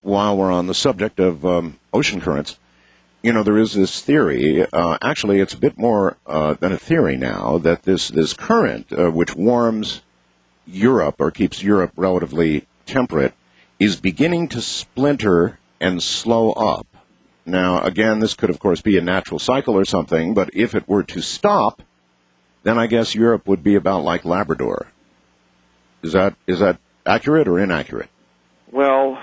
while we're on the subject of ocean currents, there is this theory, actually it's a bit more than a theory now, that this current, which warms Europe or keeps Europe relatively temperate, is beginning to splinter and slow up. Now, again, this could, of course, be a natural cycle or something, but if it were to stop, then I guess Europe would be about like Labrador. Is that accurate or inaccurate? Well,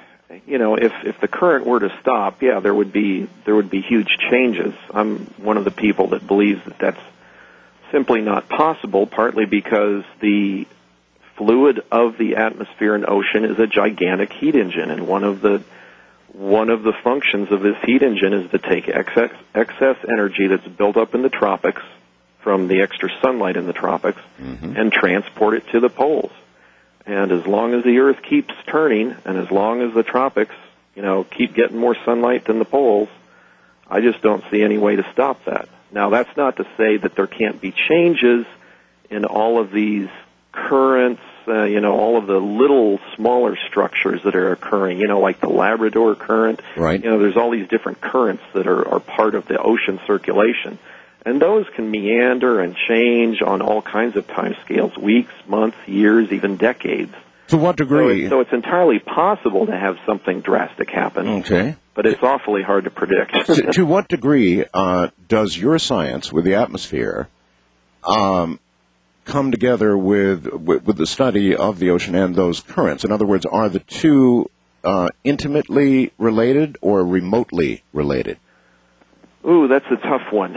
if the current were to stop, yeah, there would be huge changes. I'm one of the people that believes that that's simply not possible, partly because the fluid of the atmosphere and ocean is a gigantic heat engine, and one of the functions of this heat engine is to take excess energy that's built up in the tropics from the extra sunlight in the tropics and transport it to the poles. And as long as the Earth keeps turning, and as long as the tropics, keep getting more sunlight than the poles, I just don't see any way to stop that. Now, that's not to say that there can't be changes in all of these currents, all of the little smaller structures that are occurring, like the Labrador current. Right. There's all these different currents that are part of the ocean circulation. And those can meander and change on all kinds of time scales, weeks, months, years, even decades. To what degree? So it's entirely possible to have something drastic happen. Okay. But it's awfully hard to predict. To what degree does your science with the atmosphere come together with the study of the ocean and those currents? In other words, are the two intimately related or remotely related? Ooh, that's a tough one.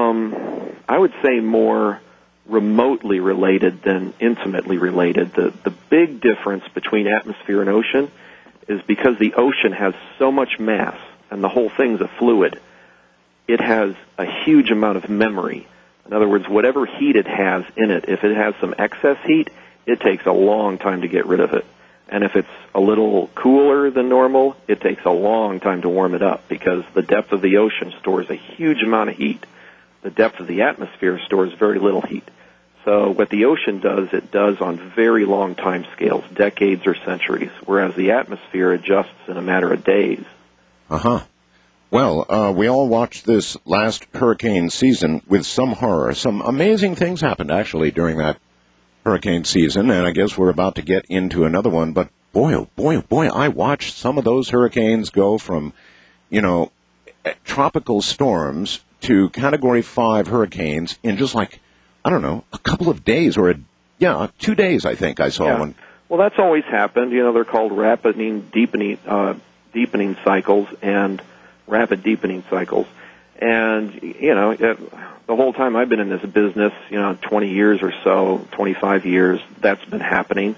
I would say more remotely related than intimately related. The big difference between atmosphere and ocean is because the ocean has so much mass, and the whole thing's a fluid, it has a huge amount of memory. In other words, whatever heat it has in it, if it has some excess heat, it takes a long time to get rid of it. And if it's a little cooler than normal, it takes a long time to warm it up because the depth of the ocean stores a huge amount of heat. The depth of the atmosphere stores very little heat. So what the ocean does, it does on very long time scales, decades or centuries, whereas the atmosphere adjusts in a matter of days. Uh-huh. Well, we all watched this last hurricane season with some horror. Some amazing things happened, actually, during that hurricane season, and I guess we're about to get into another one. But boy, oh boy, oh boy, I watched some of those hurricanes go from, tropical storms to Category 5 hurricanes in just like, I don't know, a couple of days 2 days, I think I saw one. Well, that's always happened. They're called rapid deepening cycles and rapid deepening cycles. And, the whole time I've been in this business, 20 years or so, 25 years, that's been happening.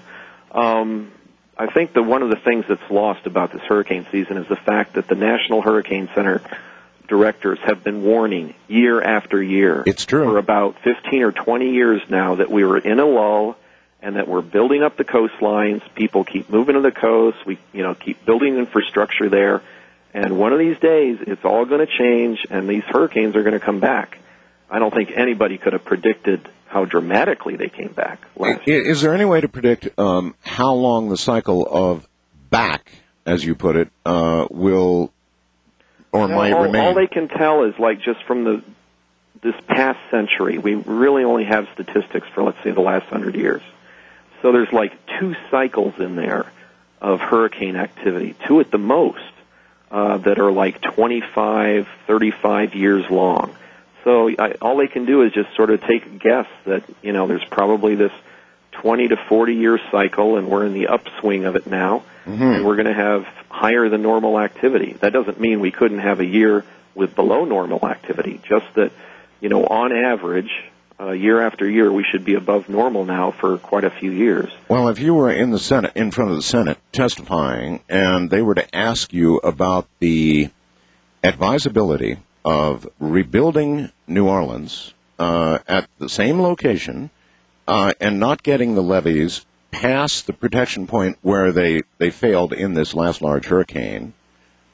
I think that one of the things that's lost about this hurricane season is the fact that the National Hurricane Center directors have been warning year after year. It's true. For about 15 or 20 years now that we were in a lull and that we're building up the coastlines. People keep moving to the coast. We, keep building infrastructure there. And one of these days, it's all going to change, and these hurricanes are going to come back. I don't think anybody could have predicted how dramatically they came back last year. Is there any way to predict how long the cycle of back, as you put it, will or might remain? All they can tell is, just from this past century, we really only have statistics for, let's say, the last 100 years. So there's 2 cycles in there of hurricane activity, 2 at the most, that are 25, 35 years long. So all they can do is just sort of take a guess that, there's probably this 20 to 40 year cycle, and we're in the upswing of it now, and we're going to have higher than normal activity. That doesn't mean we couldn't have a year with below normal activity, just that, on average, year after year, we should be above normal now for quite a few years. Well, if you were in the Senate, in front of the Senate, testifying, and they were to ask you about the advisability of rebuilding New Orleans at the same location and not getting the levees past the protection point where they failed in this last large hurricane,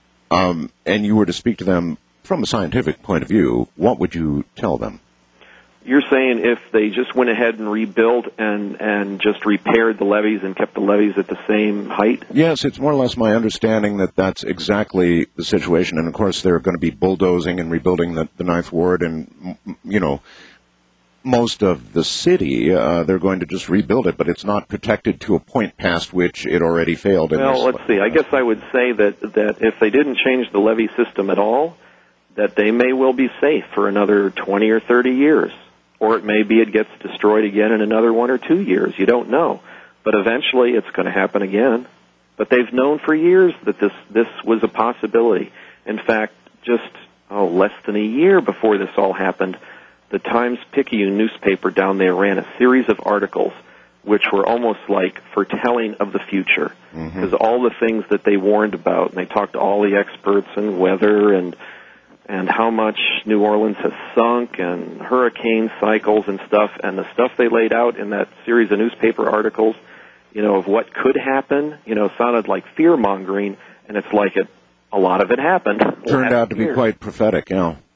and you were to speak to them from a scientific point of view, what would you tell them? You're saying if they just went ahead and rebuilt and just repaired the levees and kept the levees at the same height? Yes, it's more or less my understanding that that's exactly the situation. And, of course, they're going to be bulldozing and rebuilding the Ninth Ward and, most of the city. They're going to just rebuild it, but it's not protected to a point past which it already failed. Well, let's see. I guess I would say that if they didn't change the levee system at all, that they may well be safe for another 20 or 30 years. Or it may be it gets destroyed again in another 1 or 2 years. You don't know. But eventually it's going to happen again. But they've known for years that this was a possibility. In fact, just less than a year before this all happened, the Times-Picayune newspaper down there ran a series of articles which were almost like foretelling of the future. Because all the things that they warned about, and they talked to all the experts and weather and how much New Orleans has sunk and hurricane cycles and stuff, and the stuff they laid out in that series of newspaper articles, of what could happen, sounded like fear-mongering, and it's like a lot of it happened. Turned out to be quite prophetic,